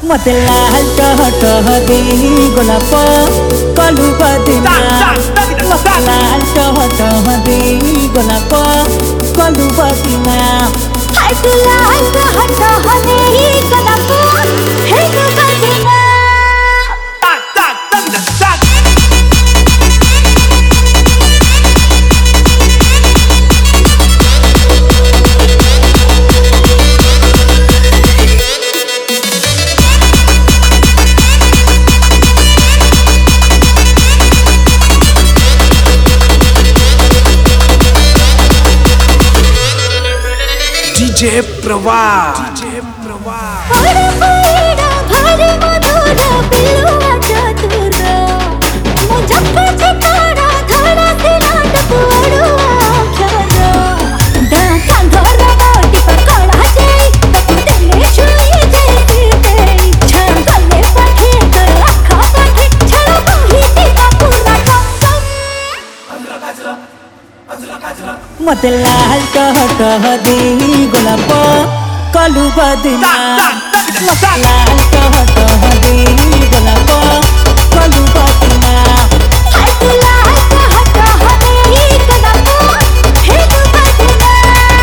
मते लाल टह दे गोलाप कलु बदना मते लाल टह दे गोलाप कलु बदना हाय तू लाल टह दे गोलाप हे तू बदना DJ प्रवाह भारी मधुर पिलुआ चतुर मुजफ्फर चितारा धरा सिराट पुअरुआ अक्षर डाका घर मोटी पर खड़ा जाई तू दिले छुई जैसी तेरी छांगले पखे कर रखा पखे छड़ा बही जीवा पूरा कम मते लाल टह दे गोलाप कलु बदना मते लाल टह दे गोलाप कलु बदना हाय तू लाल टह दे गोलाप हे तू बदना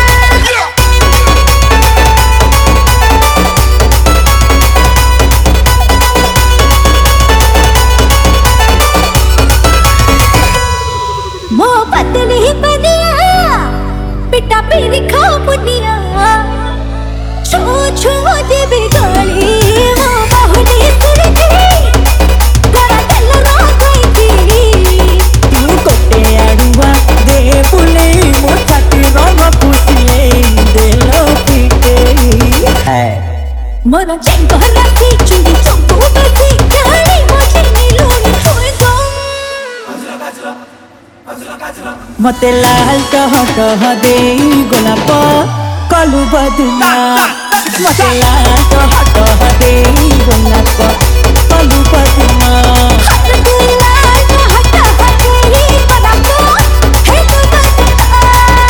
मो पतली बनिया पिटा पीरी खा पुनिया छो छो दे बिगाड़ी मो बहुली सुरती गड़ा तेल रो गई थी तू कोटे आड़ुआ दे पुले मो छाती रंग पुसले दे लो पीटे है मोर चेंको रखी चुंडी चुंबू बसी जानी मोची नीलूनी छुई दो मते लाल टह दे गोलाप कलु बदना मते लाल टह दे गोलाप कलु बदना हाय तू लाल टह दे गोलाप हे तू बदना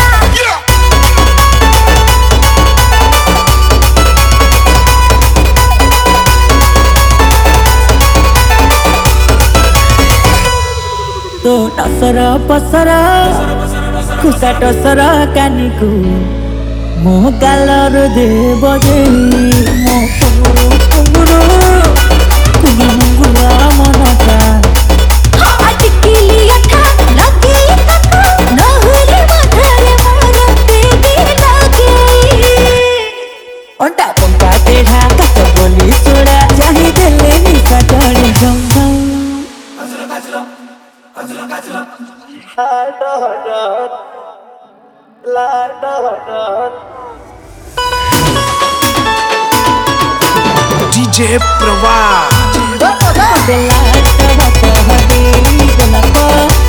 तो टसर पसर खुसा टसर कानिकु मो गालर दे बजे मो कुमुरु कुमुरा मनटा टिकिली अठा लगे तक नहुरी मधरे मरते लगे अंटा पंपा तेढ़ा कत बोली चोड़ा चाहे देले निशा टड़ी झम DJ प्रवाह मते लाल टह दे गोलाप